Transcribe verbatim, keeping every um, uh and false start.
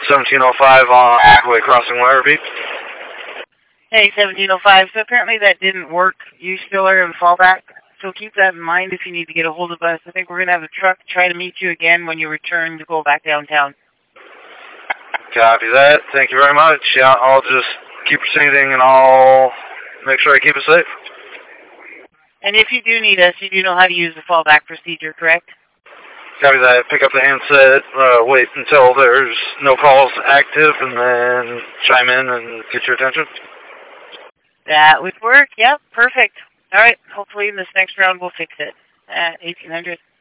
seventeen oh five on Aquay Crossing Larrabee. Hey, seventeen oh five. So apparently that didn't work. You still are in fallback. So keep that in mind if you need to get a hold of us. I think we're going to have a truck try to meet you again when you return to go back downtown. Copy that. Thank you very much. Yeah, I'll just keep proceeding and I'll make sure I keep it safe. And if you do need us, you do know how to use the fallback procedure, correct? Copy that. Pick up the handset, uh, wait until there's no calls active, and then chime in and get your attention. That would work. Yep, perfect. All right. Hopefully in this next round we'll fix it at eighteen hundred.